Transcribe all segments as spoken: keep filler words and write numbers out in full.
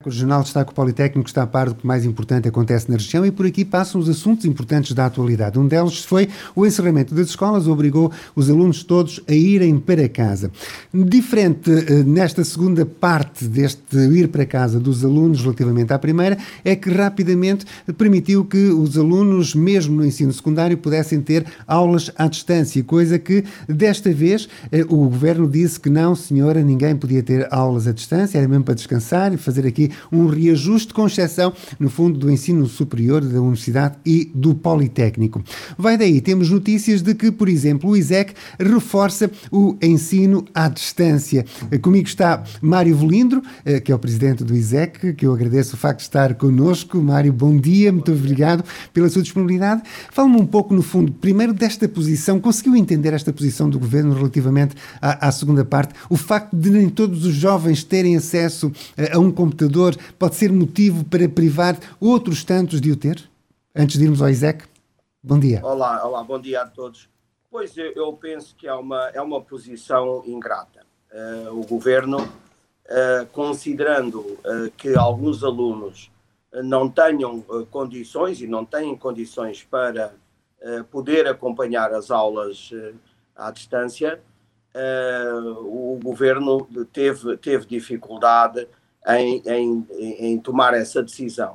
O Jornal destaca o Politécnico está a par do que mais importante acontece na região e por aqui passam os assuntos importantes da atualidade. Um deles foi o encerramento das escolas, obrigou os alunos todos a irem para casa. Diferente nesta segunda parte deste ir para casa dos alunos relativamente à primeira, é que rapidamente permitiu que os alunos, mesmo no ensino secundário, pudessem ter aulas à distância, coisa que desta vez o Governo disse que não, senhora, ninguém podia ter aulas à distância, era mesmo para descansar e fazer aqui um reajuste, com exceção, no fundo, do ensino superior, da universidade e do Politécnico. Vai daí, temos notícias de que, por exemplo, o ISEC reforça o ensino à distância. Comigo está Mário Velindro, que é o presidente do ISEC, que eu agradeço o facto de estar connosco. Mário, bom dia, muito obrigado pela sua disponibilidade. Fala-me um pouco, no fundo, primeiro desta posição, conseguiu entender esta posição do Governo relativamente à, à segunda parte? O facto de nem todos os jovens terem acesso a, a um computador pode ser motivo para privar outros tantos de o ter? Antes de irmos ao ISEC, bom dia. Olá, olá, bom dia a todos. Pois eu, eu penso que é uma, é uma posição ingrata. Uh, o Governo, uh, considerando uh, que alguns alunos uh, não tenham uh, condições e não têm condições para uh, poder acompanhar as aulas uh, à distância, uh, o Governo teve, teve dificuldade em, em, em tomar essa decisão.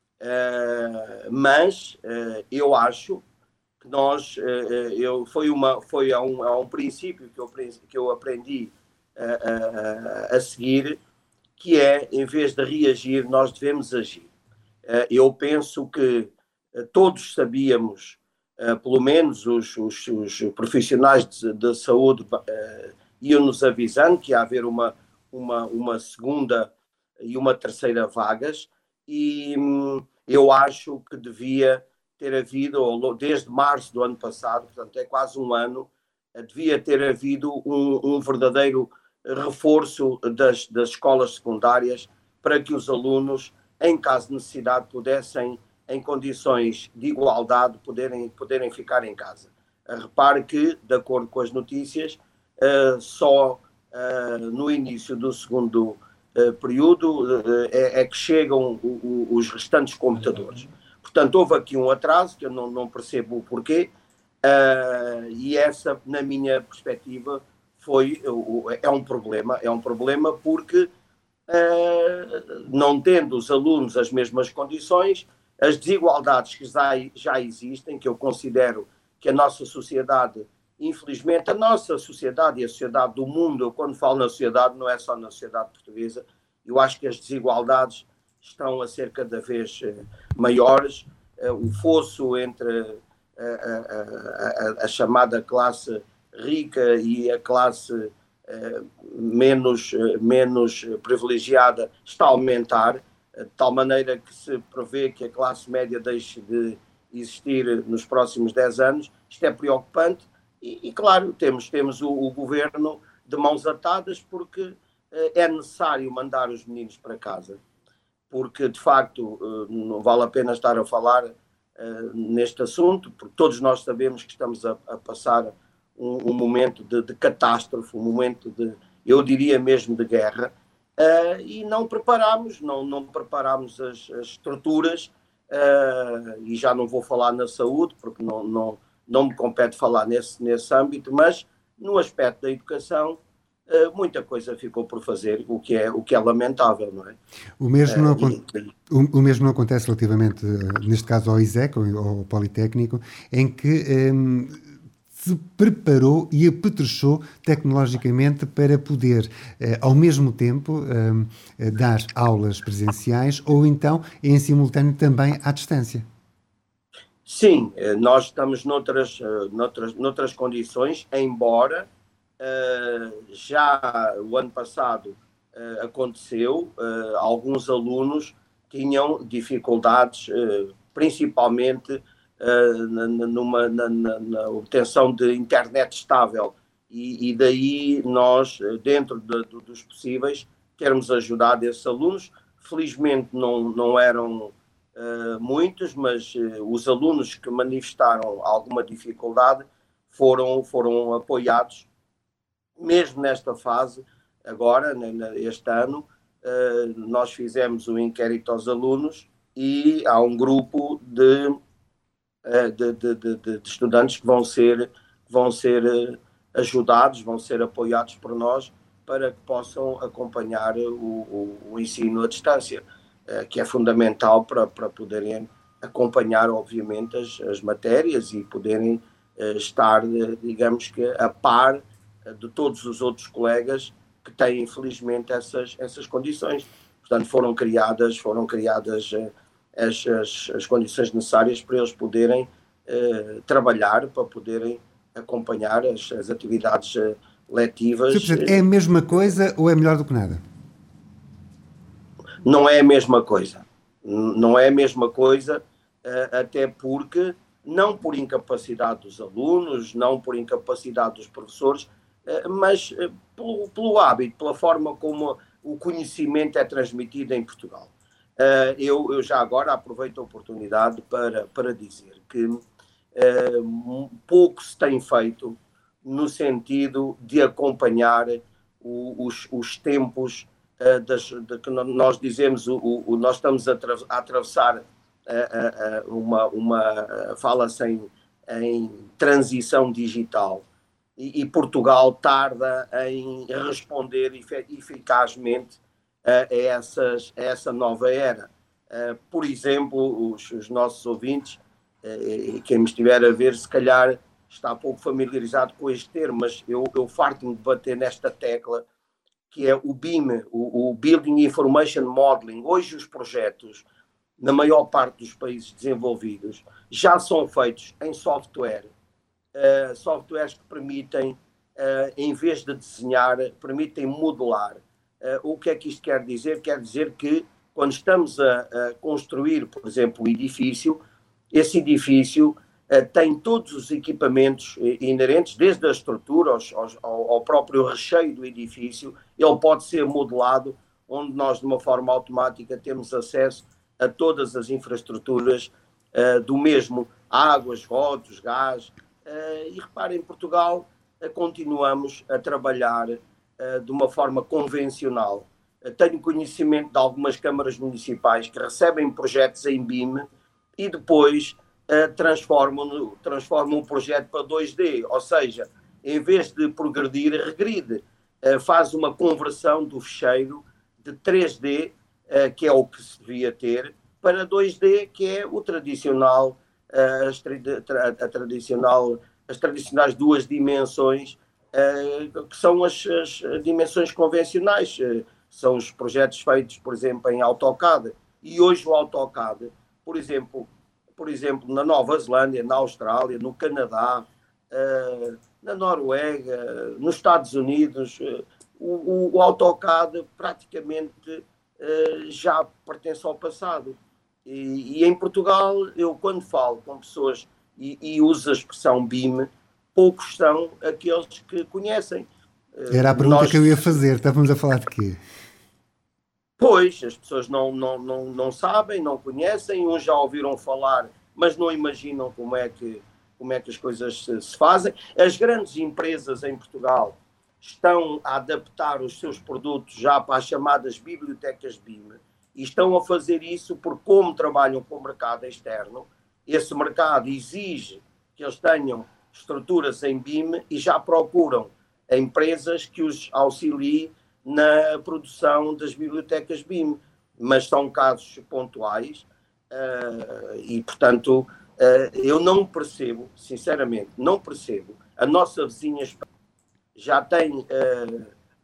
Uh, mas uh, eu acho que nós, uh, eu, foi, uma, foi a, um, a um princípio que eu, que eu aprendi uh, uh, a seguir, que é, em vez de reagir, nós devemos agir. Uh, eu penso que uh, todos sabíamos, uh, pelo menos os, os, os profissionais de, de saúde uh, iam-nos avisando que ia haver uma, uma, uma segunda e uma terceira vagas, e hum, eu acho que devia ter havido, desde março do ano passado, portanto é quase um ano, devia ter havido um, um verdadeiro reforço das, das escolas secundárias para que os alunos, em caso de necessidade, pudessem, em condições de igualdade, poderem, poderem ficar em casa. Repare que, de acordo com as notícias, uh, só uh, no início do segundo Uh, período uh, é, é que chegam o, o, os restantes computadores. Portanto, houve aqui um atraso que eu não, não percebo o porquê, uh, e essa, na minha perspectiva, foi, uh, é um problema. É um problema porque, uh, não tendo os alunos as mesmas condições, as desigualdades que já, já existem, que eu considero que a nossa sociedade, infelizmente, a nossa sociedade e a sociedade do mundo, eu quando falo na sociedade, não é só na sociedade portuguesa, eu acho que as desigualdades estão a ser cada vez uh, maiores. Uh, o fosso entre uh, a, a, a chamada classe rica e a classe uh, menos, uh, menos privilegiada está a aumentar, uh, de tal maneira que se prevê que a classe média deixe de existir nos próximos dez anos. Isto é preocupante. E, e claro, temos, temos o, o governo de mãos atadas porque uh, é necessário mandar os meninos para casa. Porque, de facto, uh, não vale a pena estar a falar uh, neste assunto, porque todos nós sabemos que estamos a, a passar um, um momento de, de catástrofe, um momento de, eu diria mesmo, de guerra, uh, e não preparamos, não, não preparamos as, as estruturas, uh, e já não vou falar na saúde, porque não... não não me compete falar nesse, nesse âmbito, mas no aspecto da educação muita coisa ficou por fazer, o que é, o que é lamentável, não é? O mesmo não, uh, e, o, o mesmo não acontece relativamente, neste caso, ao ISEC, ou ao Politécnico, em que um, se preparou e apetrechou tecnologicamente para poder, uh, ao mesmo tempo, um, dar aulas presenciais ou então, em simultâneo, também à distância. Sim, nós estamos noutras, noutras, noutras condições, embora uh, já o ano passado uh, aconteceu, uh, alguns alunos tinham dificuldades, uh, principalmente uh, na, numa, na, na, na obtenção de internet estável, e, e daí nós, dentro de, de, dos possíveis, termos ajudado esses alunos. Felizmente não, não eram Uh, muitos, mas uh, os alunos que manifestaram alguma dificuldade foram, foram apoiados, mesmo nesta fase, agora, este ano, nós fizemos um inquérito aos alunos e há um grupo de, de, de, de, de estudantes que vão ser, vão ser ajudados, vão ser apoiados por nós para que possam acompanhar o, o, o ensino à distância, que é fundamental para, para poderem acompanhar, obviamente, as, as matérias e poderem estar, digamos que, a par de todos os outros colegas que têm, infelizmente, essas, essas condições. Portanto, foram criadas, foram criadas as, as, as condições necessárias para eles poderem eh, trabalhar, para poderem acompanhar as, as atividades eh, letivas. senhor Presidente, é a mesma coisa ou é melhor do que nada? Não é a mesma coisa. Não é a mesma coisa, eh, até porque, não por incapacidade dos alunos, não por incapacidade dos professores, mas pelo, pelo hábito, pela forma como o conhecimento é transmitido em Portugal. Eu, eu já agora aproveito a oportunidade para, para dizer que uh, pouco se tem feito no sentido de acompanhar o, os, os tempos uh, das, de que nós dizemos, o, o, nós estamos a, tra a atravessar uh, uh, uma, uma fala-se em, em transição digital. E, e Portugal tarda em responder eficazmente a, a, essas, a essa nova era. Uh, por exemplo, os, os nossos ouvintes, uh, e quem me estiver a ver, se calhar está pouco familiarizado com este termo, mas eu, eu farto-me de bater nesta tecla, que é o B I M, o, o Building Information Modeling. Hoje os projetos, na maior parte dos países desenvolvidos, já são feitos em software. Uh, softwares que permitem, uh, em vez de desenhar, permitem modelar. Uh, o que é que isto quer dizer? Quer dizer que quando estamos a, a construir, por exemplo, um edifício, esse edifício uh, tem todos os equipamentos inerentes, desde a estrutura aos, aos, ao próprio recheio do edifício. Ele pode ser modelado, onde nós, de uma forma automática, temos acesso a todas as infraestruturas uh, do mesmo, água, esgotos, gás. Uh, e reparem, em Portugal uh, continuamos a trabalhar uh, de uma forma convencional. Uh, tenho conhecimento de algumas câmaras municipais que recebem projetos em B I M e depois uh, transformam, transformam o projeto para dois D, ou seja, em vez de progredir, regride. Uh, faz uma conversão do fecheiro de três D, uh, que é o que se devia ter, para dois D, que é o tradicional. As, tra a tradicional, as tradicionais duas dimensões, uh, que são as, as dimensões convencionais, uh, são os projetos feitos, por exemplo, em AutoCAD. E hoje o AutoCAD, por exemplo, por exemplo na Nova Zelândia, na Austrália, no Canadá, uh, na Noruega, nos Estados Unidos, uh, o, o AutoCAD praticamente uh, já pertence ao passado. E, e em Portugal, eu quando falo com pessoas e, e uso a expressão B I M, poucos são aqueles que conhecem. Era a pergunta Nós... que eu ia fazer. Estávamos a falar de quê? Pois, as pessoas não, não, não, não sabem, não conhecem, uns já ouviram falar, mas não imaginam como é que, como é que as coisas se, se fazem. As grandes empresas em Portugal estão a adaptar os seus produtos já para as chamadas bibliotecas B I M. E estão a fazer isso porque, como trabalham com o mercado externo, esse mercado exige que eles tenham estruturas em B I M e já procuram empresas que os auxiliem na produção das bibliotecas B I M. Mas são casos pontuais uh, e, portanto, uh, eu não percebo, sinceramente, não percebo. A nossa vizinha já tem uh,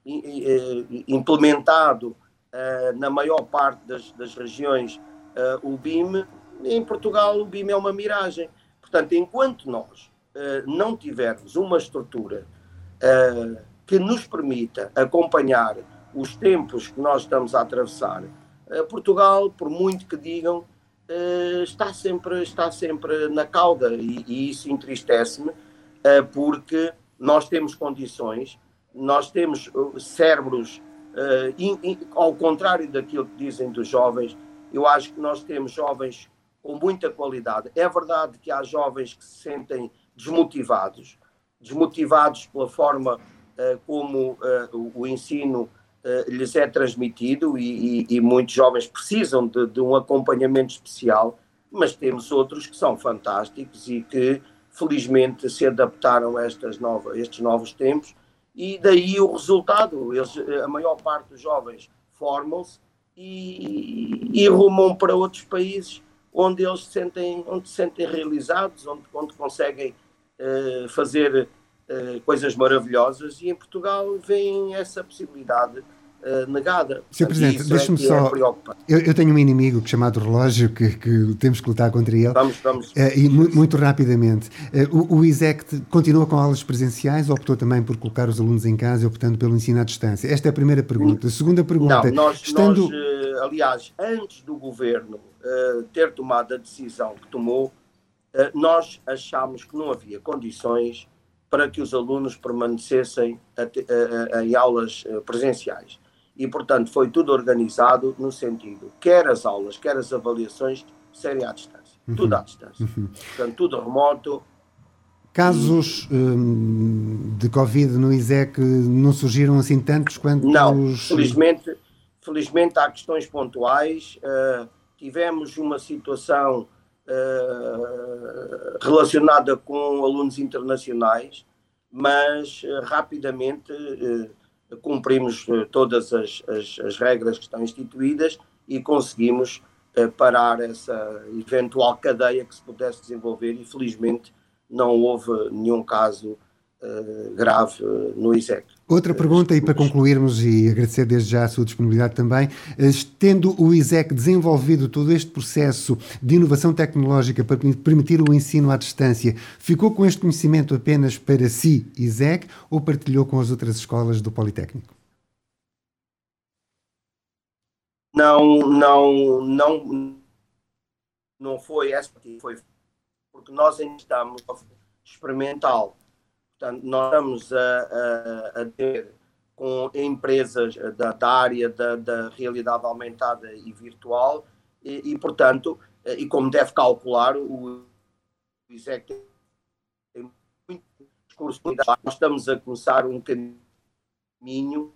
implementado Uh, na maior parte das, das regiões uh, o B I M. Em Portugal o B I M é uma miragem. Portanto, enquanto nós uh, não tivermos uma estrutura uh, que nos permita acompanhar os tempos que nós estamos a atravessar, uh, Portugal, por muito que digam, uh, está, sempre, está sempre na cauda e, e isso entristece-me uh, porque nós temos condições, nós temos uh, cérebros. Uh, in, in, ao contrário daquilo que dizem dos jovens, eu acho que nós temos jovens com muita qualidade. É verdade que há jovens que se sentem desmotivados, desmotivados pela forma uh, como uh, o, o ensino uh, lhes é transmitido e, e, e muitos jovens precisam de, de um acompanhamento especial, mas temos outros que são fantásticos e que felizmente se adaptaram a estas novas, estes novos tempos, e daí o resultado. Eles, a maior parte dos jovens formam-se e, e rumam para outros países onde eles se sentem, onde se sentem realizados, onde, onde conseguem uh, fazer uh, coisas maravilhosas, e em Portugal vem essa possibilidade uh, negada. senhor Presidente, deixe-me é só... É eu, eu tenho um inimigo chamado relógio, que, que temos que lutar contra ele. Vamos, vamos. Uh, e muito, muito rapidamente. Uh, o, o ISEC continua com aulas presenciais ou optou também por colocar os alunos em casa e optando pelo ensino à distância? Esta é a primeira pergunta. A segunda pergunta... Não, nós, estando... nós uh, aliás, antes do Governo uh, ter tomado a decisão que tomou, uh, nós achámos que não havia condições para que os alunos permanecessem a, a, a, em aulas uh, presenciais. E, portanto, foi tudo organizado no sentido, quer as aulas, quer as avaliações, serem à distância. Uhum. Tudo à distância. Uhum. Portanto, tudo remoto. Casos e... hum, de Covid no ISEC não surgiram assim tantos quanto não, os... felizmente, felizmente há questões pontuais. Uh, tivemos uma situação uh, relacionada com alunos internacionais, mas uh, rapidamente... Uh, cumprimos uh, todas as, as, as regras que estão instituídas e conseguimos uh, parar essa eventual cadeia que se pudesse desenvolver, e felizmente não houve nenhum caso uh, grave uh, no ISEC. Outra pergunta, e para concluirmos, e agradecer desde já a sua disponibilidade também, tendo o ISEC desenvolvido todo este processo de inovação tecnológica para permitir o ensino à distância, ficou com este conhecimento apenas para si, ISEC, ou partilhou com as outras escolas do Politécnico? Não, não, não, não foi essa, foi porque nós ainda estamos experimental. Portanto, nós estamos a, a, a ter com empresas da, da área da, da realidade aumentada e virtual e, e, portanto, e como deve calcular, o ISEC tem muitos cursos. Nós estamos a começar um caminho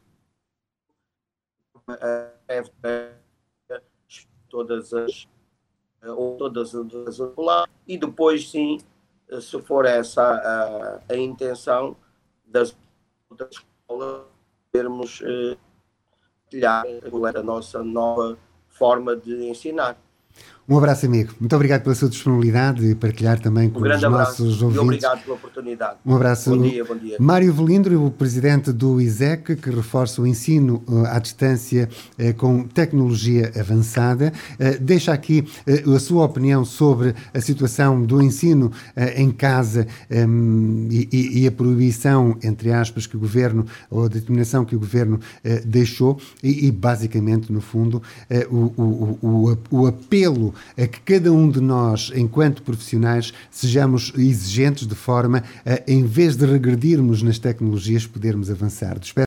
a, a, a todas as ou todas as e depois sim, se for essa a, a intenção das outras escolas, termos eh, partilhar a nossa nova forma de ensinar. Um abraço, amigo. Muito obrigado pela sua disponibilidade e partilhar também com um os nossos ouvintes. E obrigado pela oportunidade. Um abraço. Bom dia, bom dia. Mário Velindro, o presidente do ISEC, que reforça o ensino uh, à distância uh, com tecnologia avançada. Uh, deixa aqui uh, a sua opinião sobre a situação do ensino uh, em casa um, e, e a proibição, entre aspas, que o governo, ou a determinação que o governo uh, deixou e, e, basicamente, no fundo, uh, o, o, o, o apelo a que cada um de nós, enquanto profissionais, sejamos exigentes de forma a, em vez de regredirmos nas tecnologias, podermos avançar.